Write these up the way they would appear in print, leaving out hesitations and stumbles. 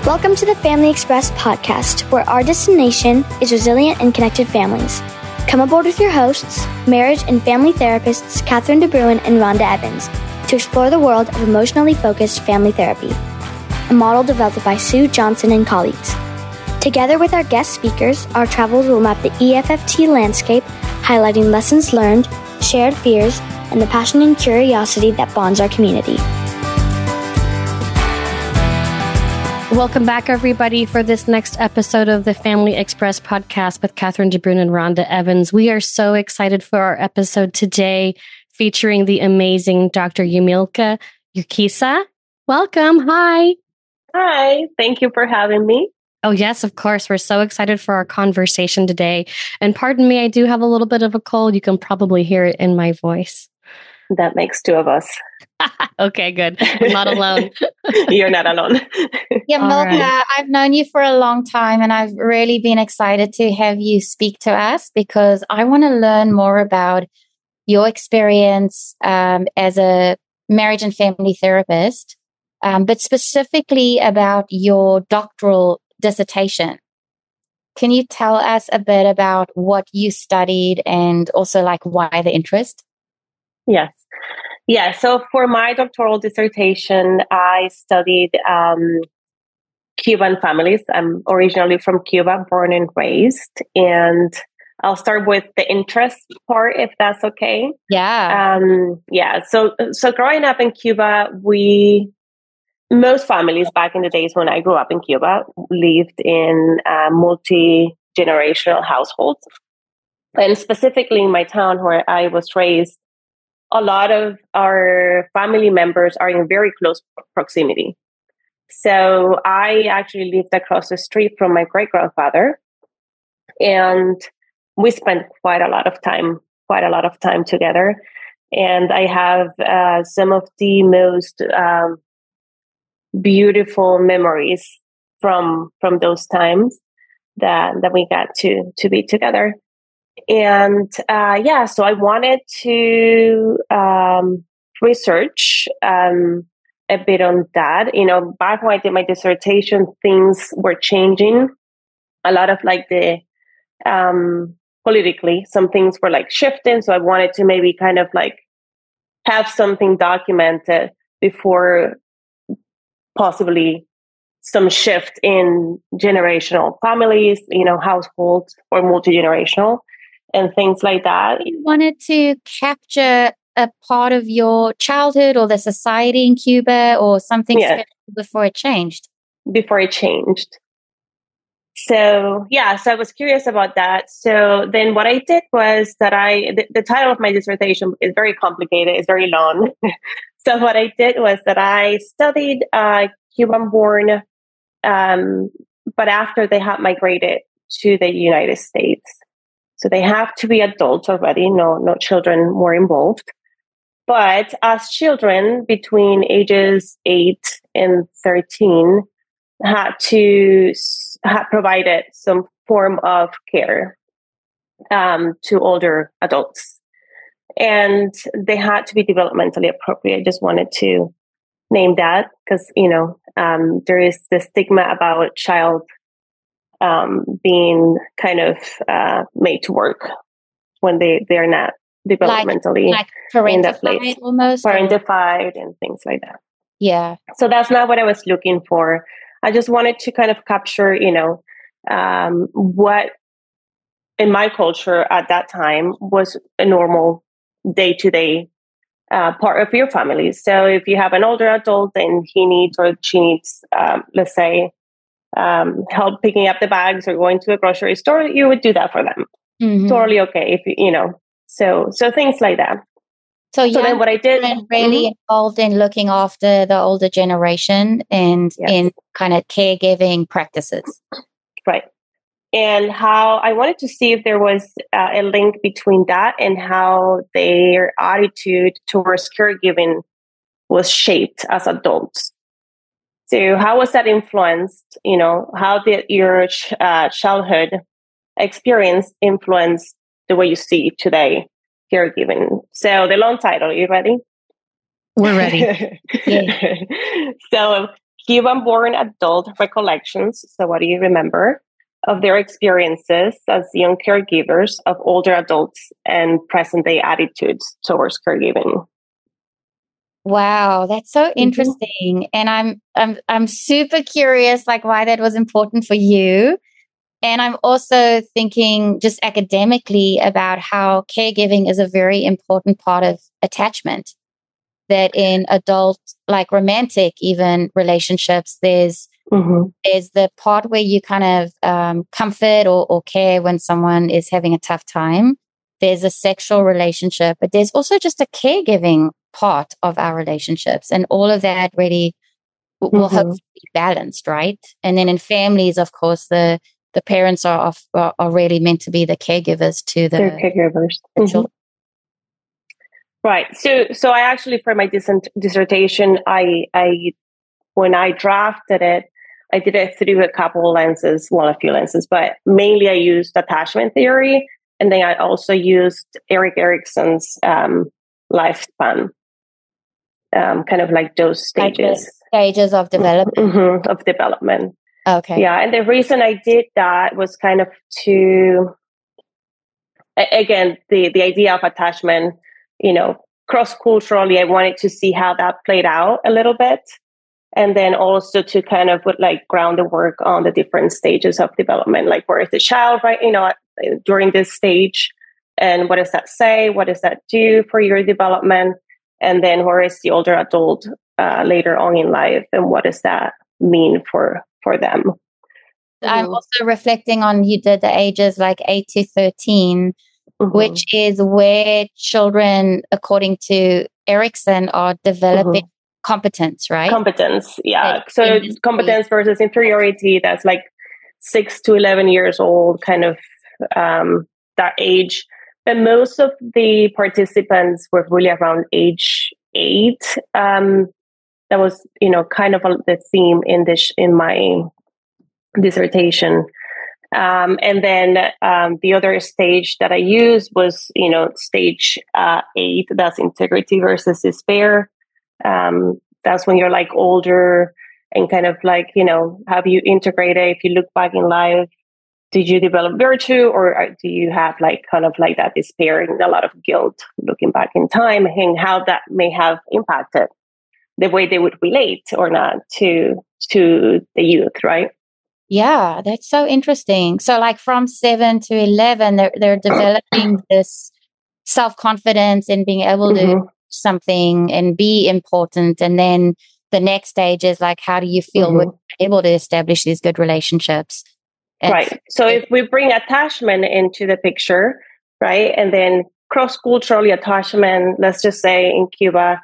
Welcome to the Family Express podcast, where our destination is resilient and connected families. Come aboard with your hosts, marriage and family therapists Catherine DeBruin and Rhonda Evans, to explore the world of emotionally focused family therapy, a model developed by Sue Johnson and colleagues. Together with our guest speakers, our travels will map the EFFT landscape, highlighting lessons learned, shared fears, and the passion and curiosity that bonds our community. Welcome back, everybody, for this next episode of the Family Express podcast with Catherine DeBruin and Rhonda Evans. We are so excited for our episode today, featuring the amazing Dr. Yumilka Urquiza. Welcome. Hi. Hi. Thank you for having me. Oh, yes, of course. We're so excited for our conversation today. And pardon me, I do have a little bit of a cold. You can probably hear it in my voice. That makes two of us. Okay, good. I'm not alone. You're not alone. Yumilka, right. I've known you for a long time, and I've really been excited to have you speak to us because I want to learn more about your experience as a marriage and family therapist, but specifically about your doctoral dissertation. Can you tell us a bit about what you studied and also like why the interest? Yes. Yeah. So for my doctoral dissertation, I studied Cuban families. I'm originally from Cuba, born and raised. And I'll start with the interest part, if that's okay. Yeah. So growing up in Cuba, most families back in the days when I grew up in Cuba lived in multi-generational households. And specifically in my town where I was raised, a lot of our family members are in very close proximity. So I actually lived across the street from my great-grandfather, and we spent quite a lot of time together. And I have some of the most beautiful memories from those times that we got to be together. And so I wanted to research a bit on that. You know, back when I did my dissertation, things were changing. A lot of like the politically, some things were like shifting. So I wanted to maybe kind of like have something documented before possibly some shift in generational families, you know, households or multi-generational. And things like that. You wanted to capture a part of your childhood or the society in Cuba or something special before it changed? Before it changed. So I was curious about that. So then what I did was that the title of my dissertation is very complicated. It's very long. So what I did was that I studied Cuban-born, but after they had migrated to the United States. So they have to be adults already. No children were involved. But as children between ages 8 and 13 had provided some form of care to older adults. And they had to be developmentally appropriate. I just wanted to name that because, you know, there is the stigma about child being kind of made to work when they're not developmentally like parentified almost, parentified and things like that. Yeah. So that's not what I was looking for. I just wanted to kind of capture, you know, what in my culture at that time was a normal day-to-day part of your family. So if you have an older adult and he needs or she needs, let's say, help picking up the bags or going to a grocery store, you would do that for them. Mm-hmm. Totally okay. If you know, so things like that. So then what I did really involved in looking after the older generation and in kind of caregiving practices. Right. And how I wanted to see if there was a link between that and how their attitude towards caregiving was shaped as adults. So how was that influenced? You know, how did your childhood experience influence the way you see today caregiving? So the long title, you ready? We're ready. So Cuban-born adult recollections, so what do you remember, of their experiences as young caregivers of older adults and present-day attitudes towards caregiving. Wow, that's so interesting. And I'm super curious, like, why that was important for you. And I'm also thinking just academically about how caregiving is a very important part of attachment. That in adult, like romantic even relationships, there's the part where you kind of comfort or care when someone is having a tough time. There's a sexual relationship, but there's also just a caregiving part of our relationships. And all of that really will hopefully be balanced, right? And then in families, of course, the parents are really meant to be the caregivers to the caregivers. children. Right. So I actually, for my dissertation, I when I drafted it, I did it through a few lenses, but mainly I used attachment theory, and then I also used Erik Erikson's lifespan, kind of like those stages. Stages of development. Of development. Okay. Yeah, and the reason I did that was kind of to, again, the idea of attachment, cross-culturally, I wanted to see how that played out a little bit. And then also to kind of ground the work on the different stages of development, like where is the child, right? During this stage, and what does that say? What does that do for your development? And then where is the older adult later on in life, and what does that mean for them? I'm also reflecting on, you did the ages like 8 to 13, which is where children, according to Erikson, are developing competence, right? Competence, yeah. So competence versus inferiority, that's like 6 to 11 years old, kind of that age. But most of the participants were really around age 8. That was, kind of the theme in my dissertation. And then the other stage that I used was, stage 8, that's integrity versus despair. That's when you're like older and kind of like, have you integrated? If you look back in life, did you develop virtue, or do you have like kind of like that despair and a lot of guilt looking back in time, and how that may have impacted the way they would relate or not to the youth, right? Yeah, that's so interesting. So like from 7 to 11, they're developing this self-confidence and being able to do something and be important. And then the next stage is like, how do you feel when you're able to establish these good relationships? And right. So if we bring attachment into the picture, right, and then cross-culturally attachment, let's just say in Cuba,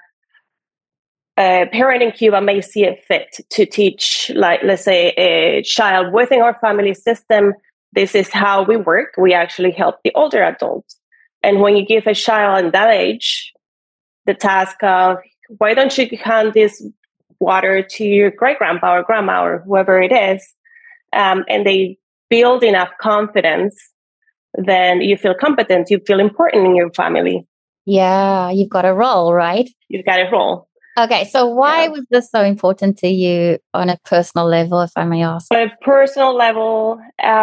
a parent in Cuba may see it fit to teach, like, let's say, a child within our family system, this is how we work. We actually help the older adults. And when you give a child in that age the task of, why don't you hand this water to your great-grandpa or grandma or whoever it is, and they build enough confidence, then you feel competent, you feel important in your family. Yeah, you've got a role, right? You've got a role. Okay, so why was this so important to you on a personal level, if I may ask? On a personal level,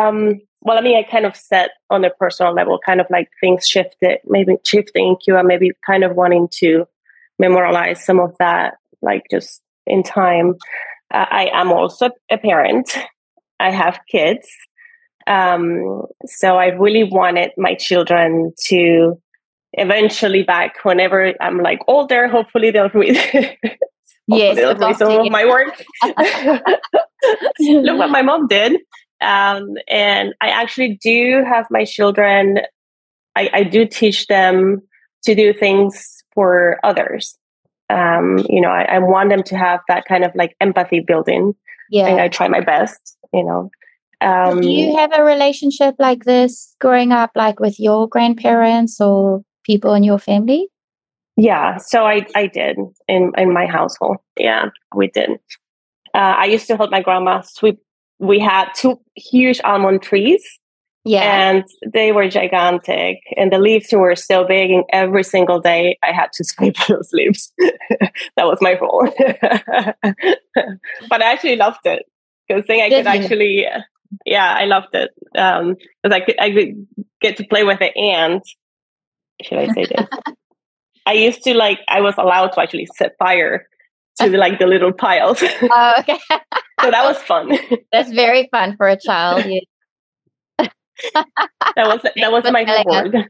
I kind of said on a personal level, kind of like things shifting in Cuba, maybe kind of wanting to memorialize some of that, like just in time. I am also a parent. I have kids. So I really wanted my children to eventually, back whenever I'm like older, hopefully they'll read some of my work. Look what my mom did. And I actually do have my children, I do teach them to do things for others. I want them to have that kind of like empathy building. Yeah. And I try my best, Do you have a relationship like this growing up, like with your grandparents or people in your family? Yeah, so I did in my household. Yeah, we did. I used to help my grandma sweep. We had 2 huge almond trees, Yeah. And they were gigantic, and the leaves were so big, and every single day I had to scrape those leaves. That was my role. But I actually loved it because then I could actually, I loved it. Because I could get to play with the ant. Should I say this? I used to I was allowed to actually set fire to the little piles. Oh, okay. So that was fun. That's very fun for a child. Yeah. that was my reward.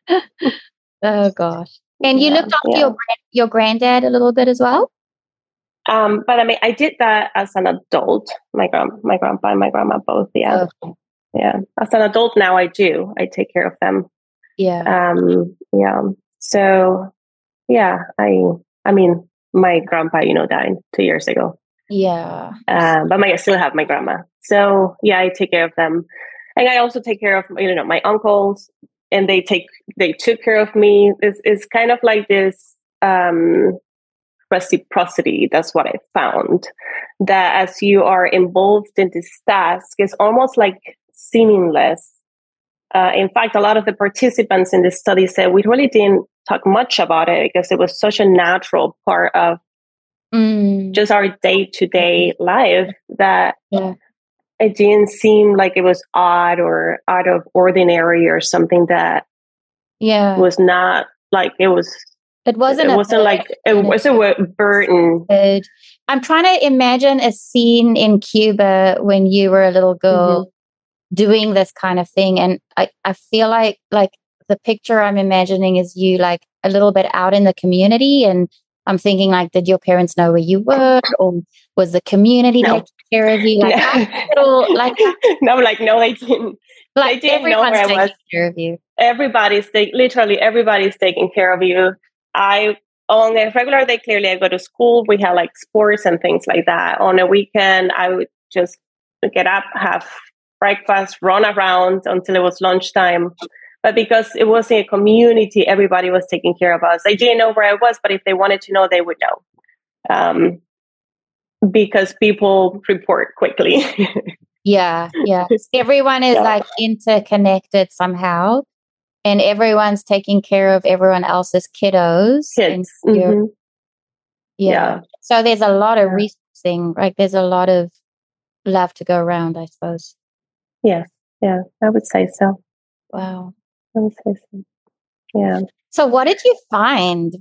Oh gosh! And you looked after your granddad a little bit as well. But I mean, I did that as an adult. My grandpa and my grandma both. Yeah, yeah. As an adult now, I do. I take care of them. Yeah. Yeah. So, yeah. I mean, my grandpa, died 2 years ago. Yeah. But I still have my grandma. So yeah, I take care of them. And I also take care of, my uncles, and they took care of me. It's kind of like this reciprocity. That's what I found. That as you are involved in this task, it's almost like seamless. In fact, a lot of the participants in this study said we really didn't talk much about it because it was such a natural part of just our day-to-day life that it didn't seem like it was odd or out of ordinary or something that was not like it was. It wasn't a burden. I'm trying to imagine a scene in Cuba when you were a little girl doing this kind of thing, and I feel like the picture I'm imagining is you like a little bit out in the community, and I'm thinking like, did your parents know where you were, or was the community taking care of you? Like, no, they didn't. Like, they didn't know where I was. Care of you. Literally everybody's taking care of you. On a regular day, clearly I go to school. We had like sports and things like that. On a weekend, I would just get up, have breakfast, run around until it was lunchtime. But because it was a community, everybody was taking care of us. They didn't know where I was, but if they wanted to know, they would know. Because people report quickly. Yeah. Everyone is like interconnected somehow, and everyone's taking care of everyone else's kiddos. Kids. Yeah. So there's a lot of resourcing, right? There's a lot of love to go around, I suppose. Yes. Yeah, I would say so. Wow. I would say so. Yeah. So what did you find?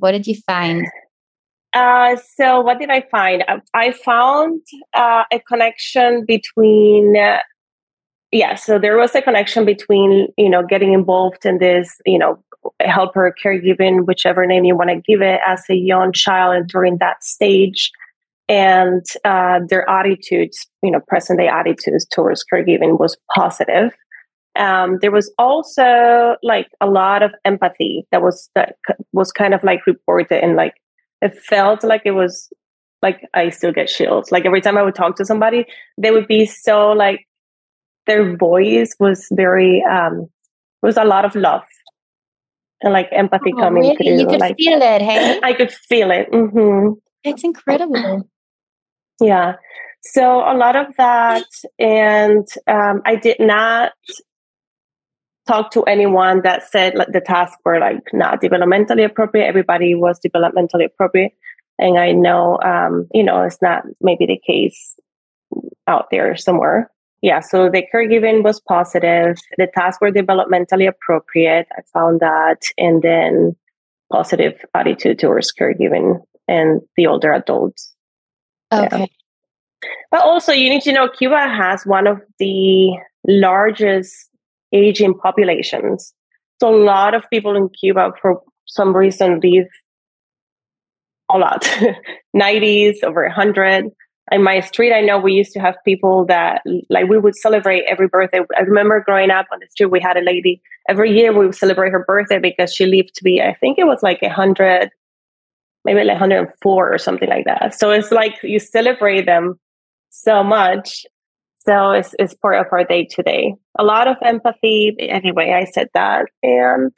So what did I find? I found a connection between, so there was a connection between, getting involved in this, helper caregiving, whichever name you want to give it, as a young child and during that stage, and their attitudes, present day attitudes towards caregiving was positive. There was also like a lot of empathy that was kind of like reported, and like it felt like it was like I still get chills. Like every time I would talk to somebody, they would be so like their voice was very was a lot of love and like empathy coming through. You could feel it, hey? I could feel it. Mm-hmm. It's incredible. Yeah. So a lot of that, and I did not talk to anyone that said like the tasks were like not developmentally appropriate. Everybody was developmentally appropriate, and I know it's not maybe the case out there somewhere. Yeah, so the caregiving was positive. The tasks were developmentally appropriate. I found that, and then positive attitude towards caregiving and the older adults. Okay. Yeah. But also, you need to know Cuba has one of the largest aging populations. So a lot of people in Cuba, for some reason, live a lot. 90s, over 100. In my street, I know we used to have people that, like, we would celebrate every birthday. I remember growing up on the street, we had a lady, every year we would celebrate her birthday because she lived to be, I think it was like 100, maybe like 104 or something like that. So it's like you celebrate them so much. So it's part of our day to day. A lot of empathy. Anyway, I said that. And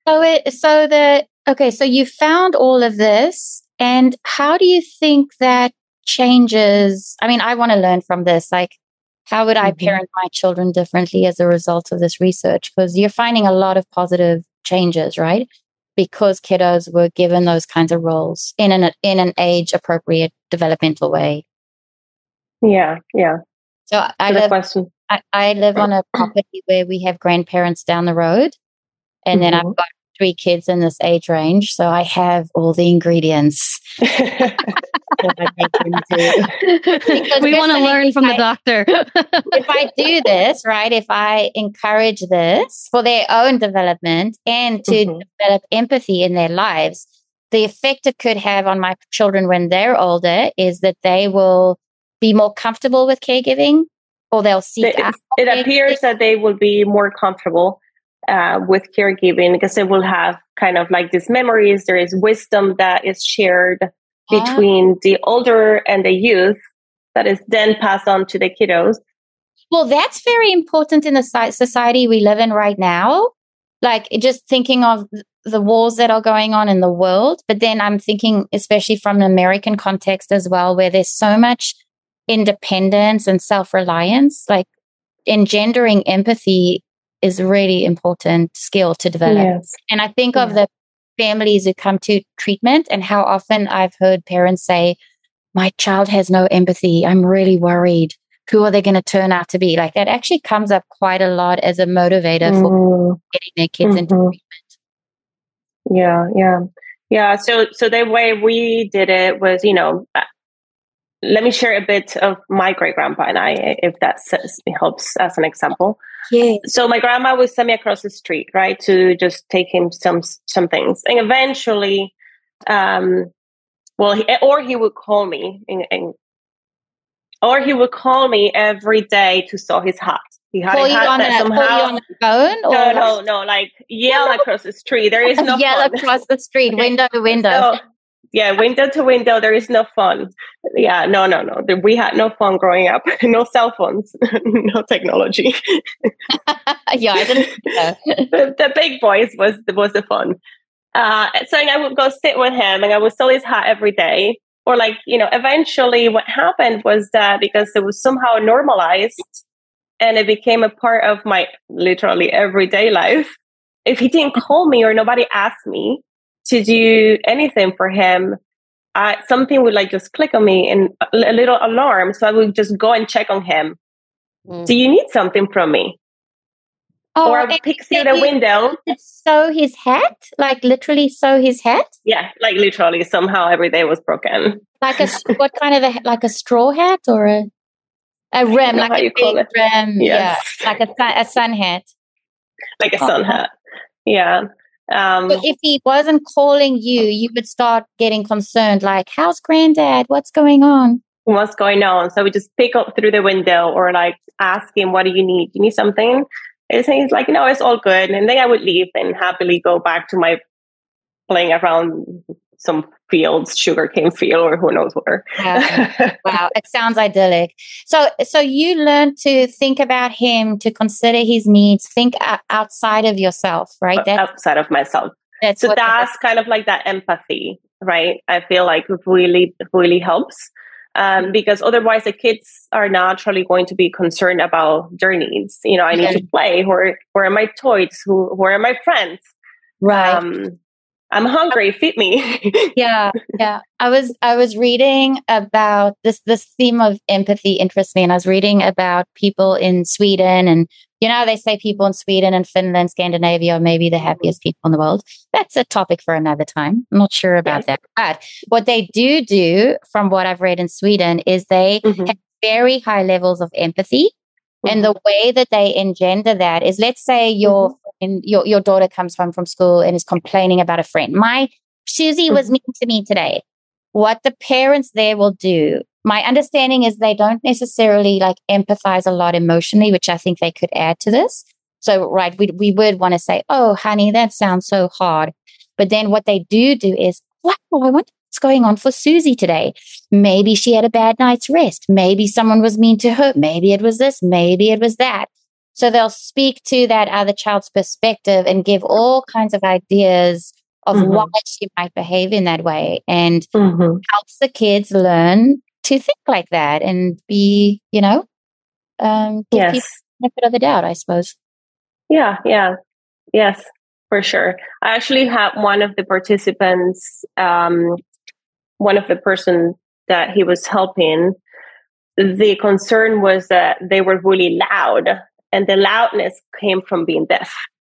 so you found all of this, and how do you think that changes? I mean, I want to learn from this. Like, How would I parent my children differently as a result of this research? Because you're finding a lot of positive changes, right? Because kiddos were given those kinds of roles in an age appropriate developmental way. Yeah. So I live on a property where we have grandparents down the road, and then I've got 3 kids in this age range, so I have all the ingredients. We want to learn from the doctor. If I do this, right, if I encourage this for their own development and to develop empathy in their lives, the effect it could have on my children when they're older is that they will be more comfortable with caregiving, or they'll seek out. It appears that they will be more comfortable with caregiving because they will have kind of like these memories. There is wisdom that is shared between the older and the youth that is then passed on to the kiddos. Well, that's very important in the society we live in right now. Like, just thinking of the wars that are going on in the world, but then I'm thinking especially from an American context as well, where there's so much independence and self-reliance. Like, engendering empathy is a really important skill to develop. Yes. And I think of the families who come to treatment and how often I've heard parents say, my child has no empathy. I'm really worried. Who are they going to turn out to be? Like, that actually comes up quite a lot as a motivator for getting their kids into treatment. Yeah. So the way we did it was, let me share a bit of my great grandpa and I, if that helps as an example. Yeah. So my grandma would send me across the street, right, to just take him some things, and eventually, he would call me, or he would call me every day to saw his hat. He had a hat that somehow. Call you on the phone? Or no, like yell across the street. There is no yell fun. Across the street, window to window. So, window to window. There is no fun. Yeah, no. We had no fun growing up. No cell phones, no technology. I didn't know. The big boys was the fun. So I would go sit with him, and I would sell his hat every day. Or eventually, what happened was that because it was somehow normalized, and it became a part of my literally everyday life. If he didn't call me or nobody asked me to do anything for him, something would just click on me and a little alarm. So I would just go and check on him. Do you need something from me? Or I would peek through the window. Sew his hat? Like literally sew his hat? Yeah, like literally somehow every day was broken. Like what kind of like a straw hat or a rim? Like a big rim. Yes. Yeah, like a sun hat. Like a sun hat. Yeah. So if he wasn't calling you, you would start getting concerned, like, how's granddad? What's going on? What's going on? So we just pick up through the window or ask him, what do you need? Do you need something? And he's like, no, it's all good. And then I would leave and happily go back to my playing around some fields, sugarcane field, or who knows where. Wow, it sounds idyllic. So you learned to think about him, to consider his needs, think outside of yourself, right? Outside of myself. That's kind of like that empathy, right? I feel like it really helps. Because otherwise the kids are naturally going to be concerned about their needs. I need to play. Where are my toys? Where are my friends? Right. I'm hungry. Feed me. Yeah. I was reading about this theme of empathy interests me, and I was reading about people in Sweden, and they say people in Sweden and Finland, Scandinavia are maybe the happiest people in the world. That's a topic for another time. I'm not sure about that. But what they do, from what I've read in Sweden, is they have very high levels of empathy. And the way that they engender that is, let's say your daughter comes home from school and is complaining about a friend. My Susie was mean to me today. What the parents there will do, my understanding is they don't necessarily empathize a lot emotionally, which I think they could add to this. So, right, we would want to say, oh, honey, that sounds so hard. But then what they do is, wow, I wonder what's going on for Susie today. Maybe she had a bad night's rest. Maybe someone was mean to her. Maybe it was this.Maybe it was that. So they'll speak to that other child's perspective and give all kinds of ideas of why she might behave in that way, and helps the kids learn to think like that and be, give people the benefit of the doubt, I suppose. Yeah. Yes, for sure. I actually had one of the participants, one of the person that he was helping, the concern was that they were really loud, and the loudness came from being deaf.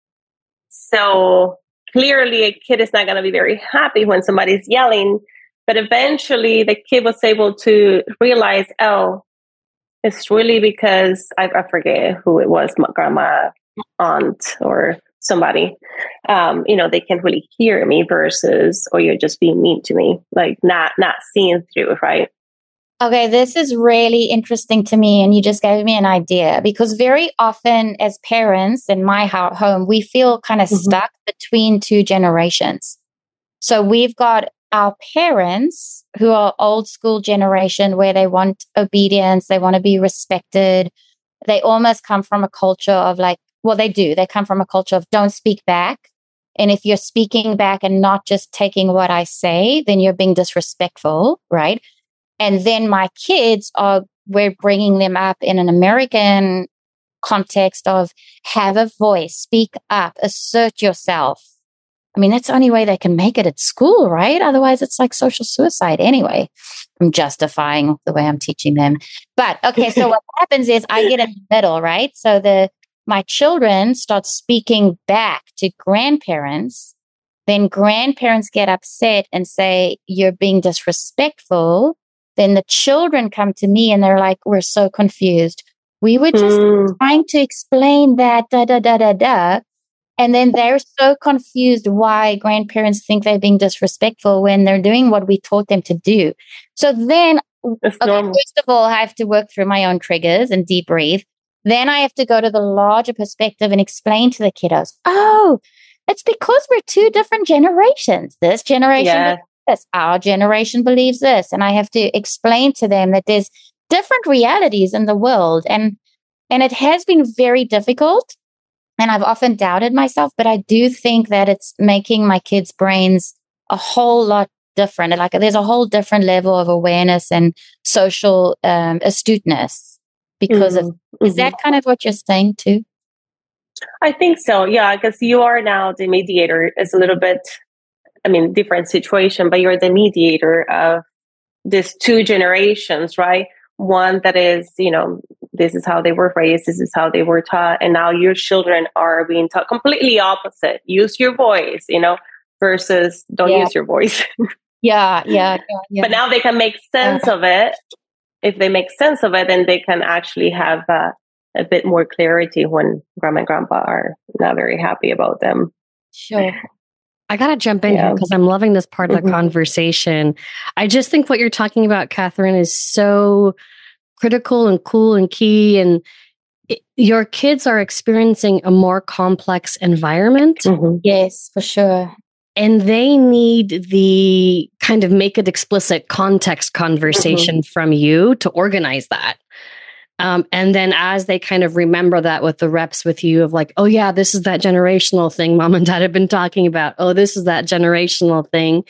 So clearly a kid is not going to be very happy when somebody's yelling, but eventually the kid was able to realize, oh, it's really because I forget who it was, my grandma, aunt, or somebody. They can't really hear me versus, or you're just being mean to me, like not seeing through, right? Okay, this is really interesting to me, and you just gave me an idea, because very often as parents in my home, we feel kind of stuck between two generations. So we've got our parents who are old school generation where they want obedience, they want to be respected. They almost come from a culture of they come from a culture of don't speak back. And if you're speaking back and not just taking what I say, then you're being disrespectful, right? And then my kids we're bringing them up in an American context of have a voice, speak up, assert yourself. I mean, that's the only way they can make it at school, right? Otherwise, it's like social suicide anyway. I'm justifying the way I'm teaching them. But okay, so what happens is I get in the middle, right? So my children start speaking back to grandparents. Then grandparents get upset and say, you're being disrespectful. Then the children come to me and they're like, we're so confused. We were just trying to explain that, And then they're so confused why grandparents think they're being disrespectful when they're doing what we taught them to do. So then, first of all, I have to work through my own triggers and deep breathe. Then I have to go to the larger perspective and explain to the kiddos, oh, it's because we're two different generations. This generation this, our generation believes this. And I have to explain to them that there's different realities in the world. And it has been very difficult. And I've often doubted myself, but I do think that it's making my kids' brains a whole lot different. Like there's a whole different level of awareness and social astuteness because of, is that kind of what you're saying too? I think so. Yeah. Because you are now the mediator. It's a little bit, different situation, but you're the mediator of these two generations, right? One that is, this is how they were raised, this is how they were taught, and now your children are being taught completely opposite. Use your voice, versus don't use your voice. Yeah. But now they can make sense of it. If they make sense of it, then they can actually have a bit more clarity when grandma and grandpa are not very happy about them. Sure. I got to jump in here because I'm loving this part of the conversation. I just think what you're talking about, Catherine, is so critical and cool and key. And your kids are experiencing a more complex environment. Yes, for sure. And they need the kind of make it explicit context conversation from you to organize that. And then as they kind of remember that with the reps with you of like, oh yeah, this is that generational thing mom and dad have been talking about. Oh, this is that generational thing.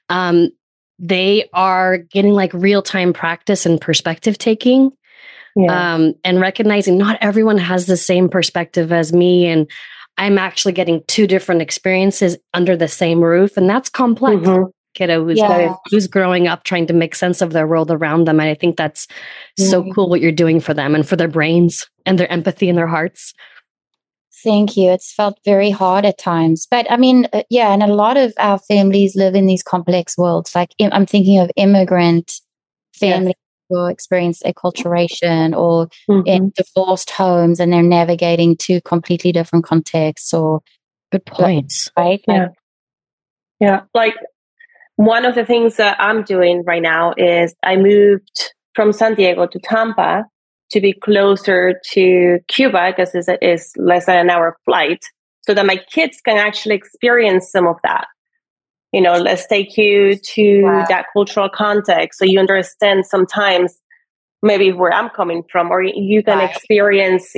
They are getting like real-time practice and perspective taking. And recognizing not everyone has the same perspective as me. And I'm actually getting two different experiences under the same roof. And that's complex. Kiddo who's growing up trying to make sense of their world around them. And I think that's so cool what you're doing for them and for their brains and their empathy and their hearts. Thank you. It's felt very hard at times. But and a lot of our families live in these complex worlds. Like I'm thinking of immigrant families who experience acculturation or in divorced homes, and they're navigating two completely different contexts or good points. Right? Yeah. Like one of the things that I'm doing right now is I moved from San Diego to Tampa to be closer to Cuba because it's less than an hour flight, so that my kids can actually experience some of that. Let's take you to that cultural context so you understand sometimes maybe where I'm coming from, or you can experience,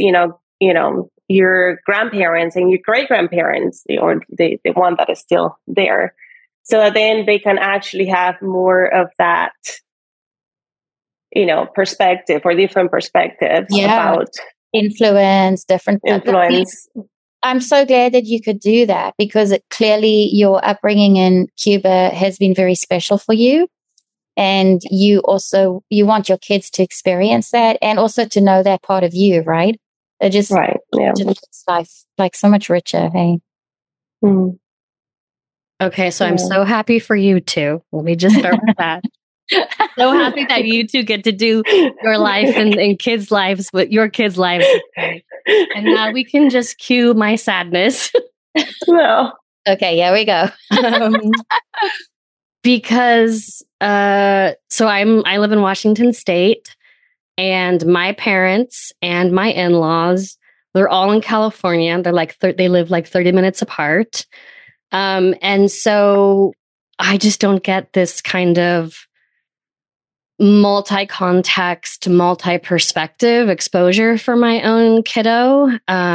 your grandparents and your great grandparents, or the one that is still there. So then they can actually have more of that perspective or different perspectives about influence. I'm so glad that you could do that, because clearly your upbringing in Cuba has been very special for you. And you want your kids to experience that and also to know that part of you, right? It just makes life like so much richer. Hey. Mm. Okay, so I'm so happy for you two. Let me just start with that. So happy that you two get to do your life and kids' lives with your kids' lives. And now we can just cue my sadness. No. Okay, here we go. Because so I live in Washington State, and my parents and my in-laws, they're all in California. They're like they live like 30 minutes apart. And so I just don't get this kind of multi-context, multi-perspective exposure for my own kiddo.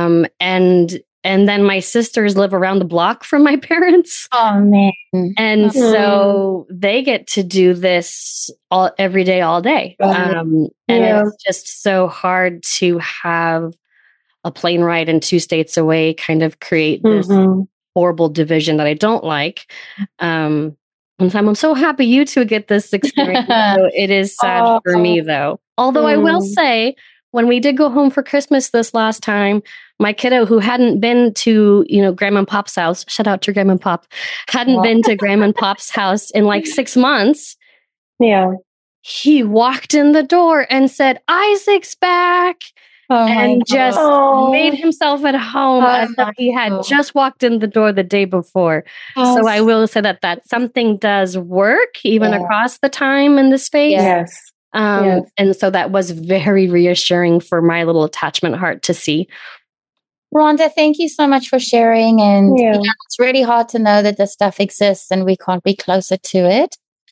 And then my sisters live around the block from my parents. Oh, man. And so they get to do this every day, all day. And it's just so hard to have a plane ride and 2 states away kind of create this horrible division that I don't like. And I'm so happy you two get this experience. So it is sad for me, though. Although I will say, when we did go home for Christmas this last time, my kiddo, who hadn't been to, Grandma and Pop's house, shout out to Grandma and Pop, hadn't been to Grandma and Pop's house in like 6 months. Yeah. He walked in the door and said, "Isaac's back." And just made himself at home as if he had just walked in the door the day before. So I will say that something does work even across the time and the space. Yes. And so that was very reassuring for my little attachment heart to see. Rhonda, thank you so much for sharing. And it's really hard to know that this stuff exists and we can't be closer to it.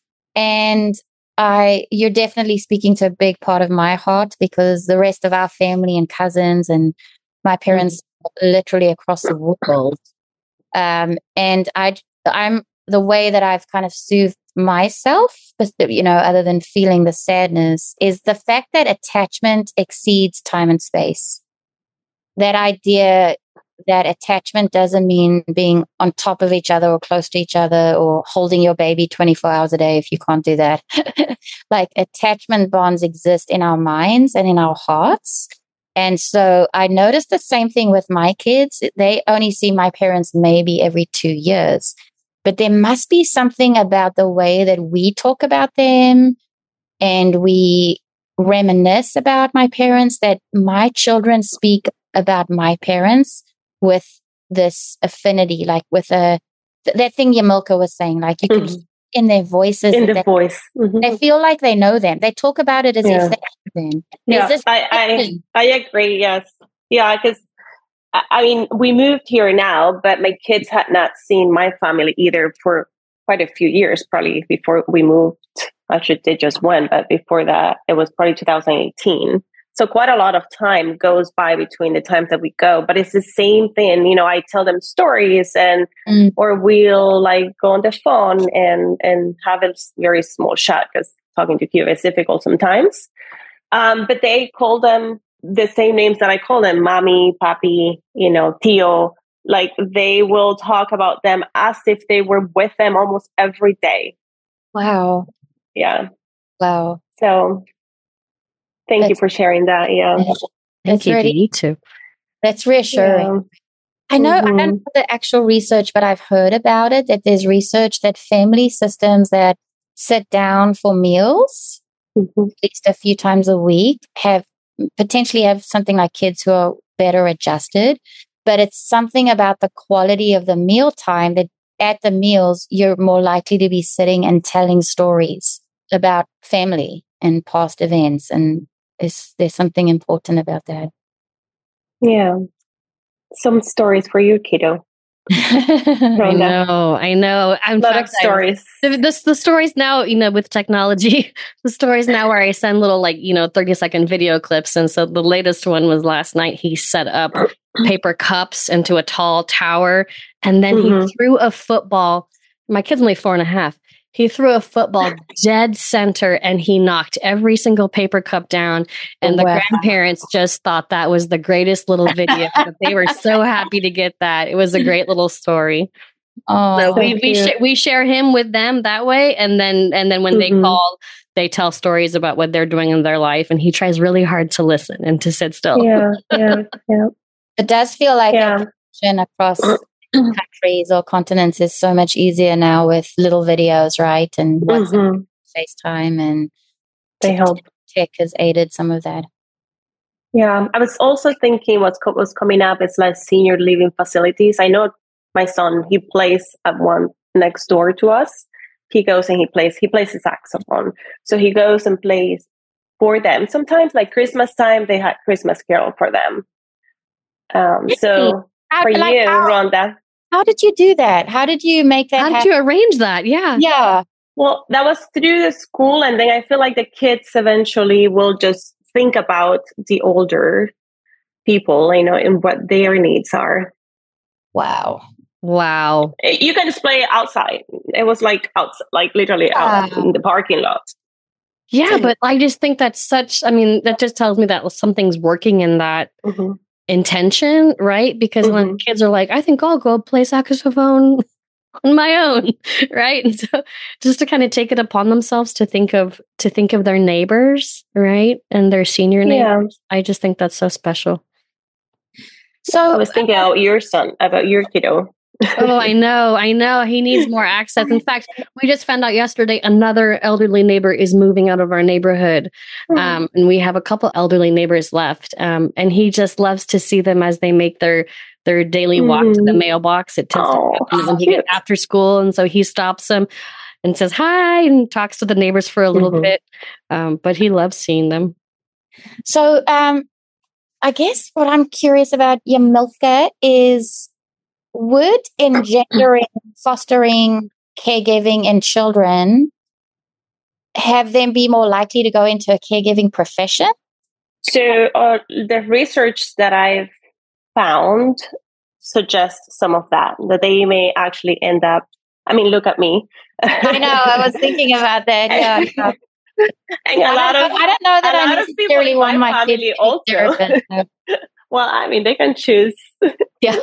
And you're definitely speaking to a big part of my heart, because the rest of our family and cousins and my parents are literally across the world. And I'm the way that I've kind of soothed myself, other than feeling the sadness, is the fact that attachment exceeds time and space. That idea that attachment doesn't mean being on top of each other or close to each other or holding your baby 24 hours a day if you can't do that. Like, attachment bonds exist in our minds and in our hearts. And so I noticed the same thing with my kids. They only see my parents maybe every 2 years. But there must be something about the way that we talk about them and we reminisce about my parents, that my children speak about my parents with this affinity, like with that thing Yamilka was saying, like you can hear in their voices. In the voice. Mm-hmm. They feel like they know them. They talk about it as if they know them. I agree, yes. Yeah, because I mean, we moved here now, but my kids had not seen my family either for quite a few years, probably before we moved. Actually, they just went, but before that, it was probably 2018. So quite a lot of time goes by between the times that we go, but it's the same thing. I tell them stories or we'll like go on the phone and have a very small chat, because talking to Cuba is difficult sometimes. But they call them the same names that I call them: mommy, papi, tío. Like, they will talk about them as if they were with them almost every day. Wow. Yeah. Wow. So thank you for sharing that. Yeah. Thank you. You too. That's reassuring. Yeah. I know, I don't know the actual research, but I've heard about it, that there's research that family systems that sit down for meals at least a few times a week potentially have something like kids who are better adjusted. But it's something about the quality of the meal time that at the meals, you're more likely to be sitting and telling stories about family and past events. And there's something important about that. Yeah. Some stories for you, kiddo. I know. A lot of stories. The stories now, with technology, the stories now where I send little 30-second video clips. And so the latest one was last night. He set up paper cups into a tall tower, and then he threw a football. My kid's only 4.5. He threw a football dead center and he knocked every single paper cup down. And the grandparents just thought that was the greatest little video. They were so happy to get that. It was a great little story. Oh, so we share him with them that way. And then when they call, they tell stories about what they're doing in their life. And he tries really hard to listen and to sit still. Yeah. It does feel like across countries or continents is so much easier now with little videos, right? And WhatsApp, FaceTime, and they help. Tech has aided some of that. Yeah, I was also thinking what's coming up is like senior living facilities. I know my son, he plays at one next door to us. He goes and he plays the saxophone. So he goes and plays for them. Sometimes like Christmas time, they had Christmas Carol for them. So for you, Rhonda. How did you do that? How did you make that happen? How did you arrange that? Yeah. Yeah. Well, that was through the school. And then I feel like the kids eventually will just think about the older people, and what their needs are. Wow. You can display it outside. It was like outside, like literally out in the parking lot. Yeah, but I just think that just tells me that something's working in that intention, right? Because when kids are like, I think I'll go play saxophone on my own, right? And so just to kind of take it upon themselves to think of their neighbors, right? And their senior neighbors. I just think that's so special. So I was thinking about your son, about your kiddo. Oh, I know. He needs more access. In fact, we just found out yesterday another elderly neighbor is moving out of our neighborhood. And we have a couple elderly neighbors left. And he just loves to see them as they make their daily walk to the mailbox. It tends to happen when he gets after school. And so he stops them and says hi and talks to the neighbors for a little bit. But he loves seeing them. So I guess what I'm curious about, Yamilka, is would engendering, fostering, caregiving in children have them be more likely to go into a caregiving profession? So the research that I've found suggests some of that they may actually end up, look at me. I know, I was thinking about that. Yeah. And I don't know that I necessarily want my kids to be therapists. Well, they can choose. Yeah.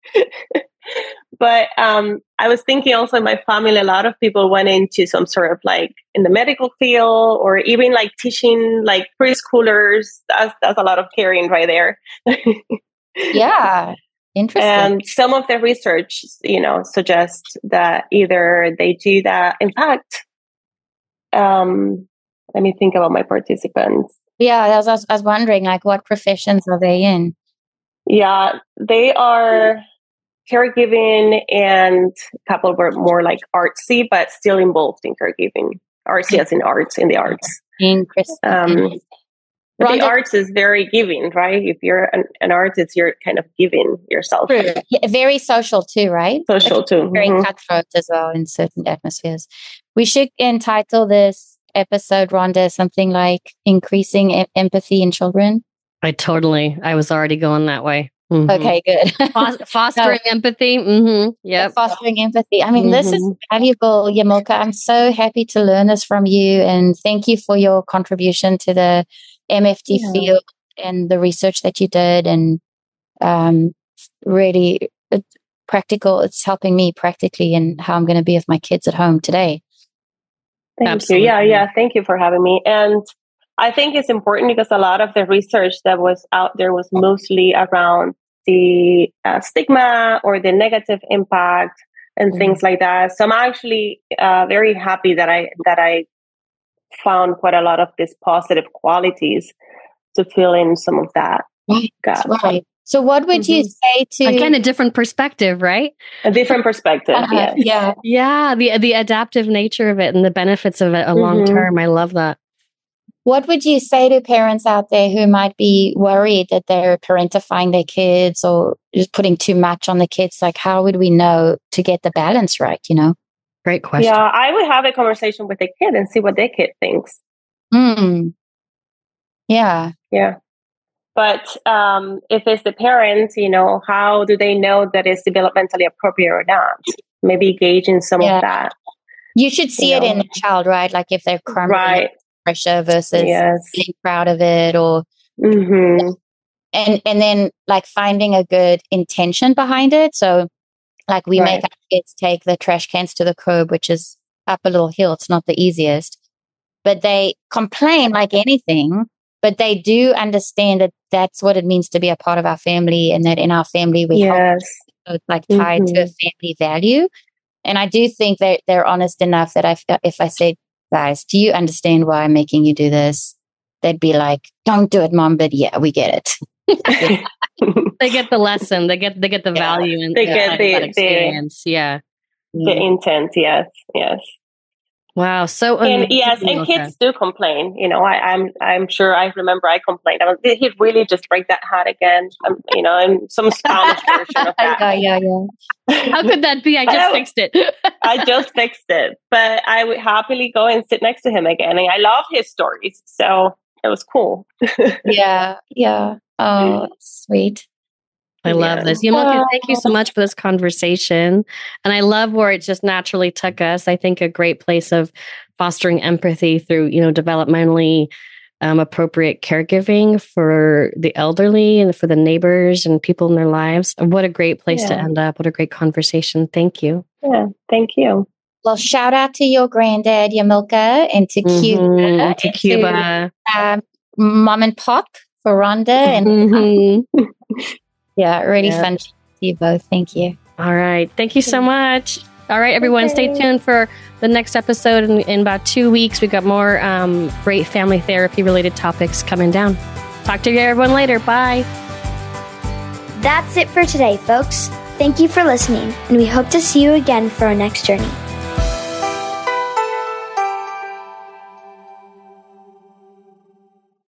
But I was thinking also in my family, a lot of people went into some sort of like in the medical field or even like teaching like preschoolers. That's a lot of caring right there. Yeah. Interesting. And some of the research, suggests that either they do that. In fact, let me think about my participants. Yeah, I was wondering, like, what professions are they in? Yeah, they are caregiving, and a couple were more like artsy, but still involved in caregiving. Artsy as in arts, in the arts. Interesting. The arts is very giving, right? If you're an artist, you're kind of giving yourself. True. Yeah, very social too, right? Social too. Very cutthroat as well in certain atmospheres. We should entitle this episode, Rhonda, something like increasing empathy in children. I was already going that way. Okay, good. Fostering empathy. Yep. Fostering empathy. This is valuable, Yamilka. I'm so happy to learn this from you, and thank you for your contribution to the MFT field and the research that you did, and really practical. It's helping me practically in how I'm going to be with my kids at home today. Thank you. Yeah. Thank you for having me. And I think it's important because a lot of the research that was out there was mostly around the stigma or the negative impact and things like that. So I'm actually very happy that I found quite a lot of these positive qualities to fill in some of that gap. Right. So what would you say to... Again, a different perspective, right? A different perspective, yes. Yeah. Yeah, the adaptive nature of it and the benefits of it long term. I love that. What would you say to parents out there who might be worried that they're parentifying their kids or just putting too much on the kids? Like, how would we know to get the balance right, Great question. Yeah, I would have a conversation with the kid and see what their kid thinks. Yeah. Yeah. But if it's the parents, how do they know that it's developmentally appropriate or not? Maybe engage in some of that. You should see it in the child, right? Like if they're crumbling under pressure versus being proud of it, or and then like finding a good intention behind it. So like we make our kids take the trash cans to the curb, which is up a little hill. It's not the easiest, but they complain like anything, but they do understand that that's what it means to be a part of our family, and that in our family we help. So it's like tied to a family value. And I do think that they're honest enough that if I say, guys, do you understand why I'm making you do this? They'd be like, don't do it, Mom, but yeah, we get it. They get the lesson. They get the value, and they get the experience. The intent. Yes. Wow. So and kids do complain. You know, I'm sure I remember I complained. Did he really just break that hat again? You know, and some Spanish version of that. Yeah. How could that be? I just fixed it. I just fixed it, but I would happily go and sit next to him again. And I love his stories, so it was cool. Yeah. Oh, sweet. I love this. Yamilka, thank you so much for this conversation. And I love where it just naturally took us. I think a great place of fostering empathy through, developmentally appropriate caregiving for the elderly and for the neighbors and people in their lives. What a great place to end up. What a great conversation. Thank you. Yeah, thank you. Well, shout out to your granddad, Yamilka, and to Cuba. To Cuba. Mom and Pop for Rhonda. And yeah, really fun to see you both. Thank you. All right. Thank you so much. All right, everyone, stay tuned for the next episode. In about 2 weeks, we got more great family therapy related topics coming down. Talk to you everyone later. Bye. That's it for today, folks. Thank you for listening, and we hope to see you again for our next journey.